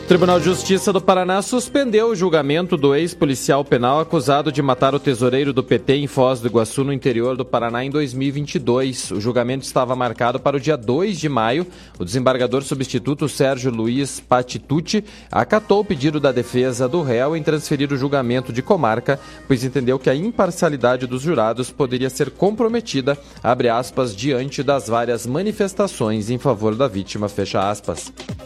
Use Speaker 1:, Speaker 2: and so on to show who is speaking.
Speaker 1: O Tribunal de Justiça do Paraná suspendeu o julgamento do ex-policial penal acusado de matar o tesoureiro do PT em Foz do Iguaçu, no interior do Paraná, em 2022. O julgamento estava marcado para o dia 2 de maio. O desembargador substituto Sérgio Luiz Patitucci acatou o pedido da defesa do réu em transferir o julgamento de comarca, pois entendeu que a imparcialidade dos jurados poderia ser comprometida, abre aspas, diante das várias manifestações em favor da vítima, fecha aspas.